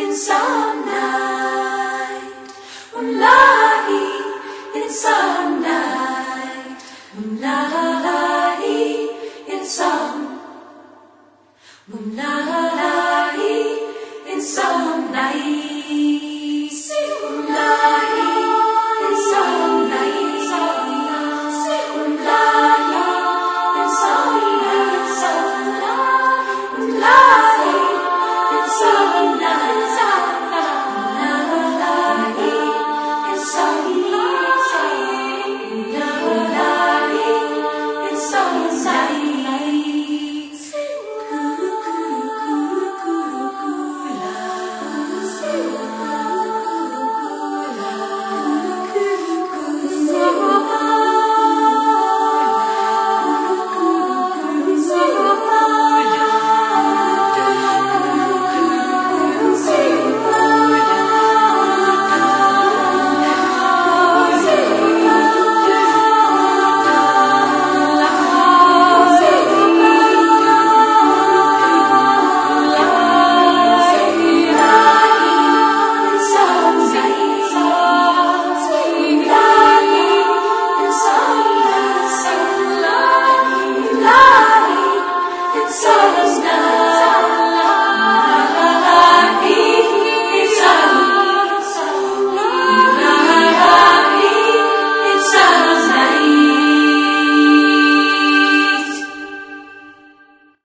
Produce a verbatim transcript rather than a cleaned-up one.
in some night. Moonlight in some night. Moonlight in some. Moonlight in some night. Moonlight in some night. Moonlight in some night. Moonlight in some night.